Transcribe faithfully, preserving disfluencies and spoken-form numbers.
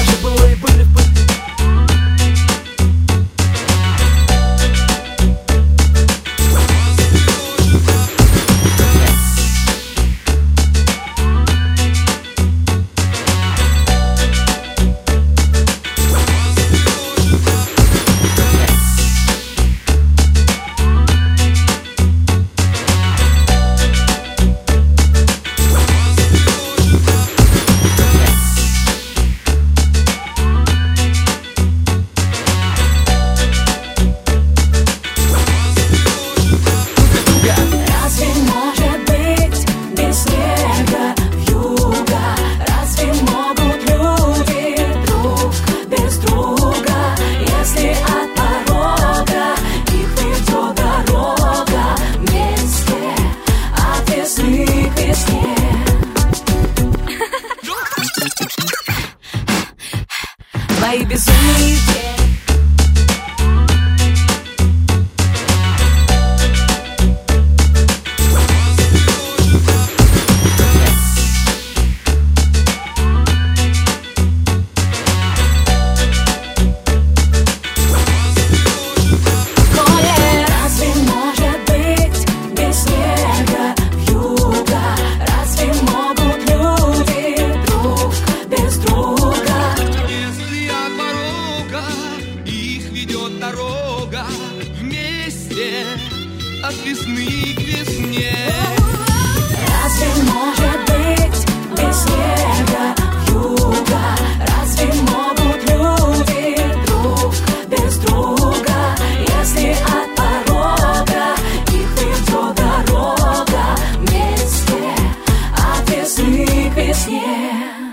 все было и были в пути. Твои безумные идеи. Дорога вместе от весны к весне. Разве может быть без снега вьюга? Разве могут люди друг без друга? Если от порога их ведет дорога вместе от весны к весне.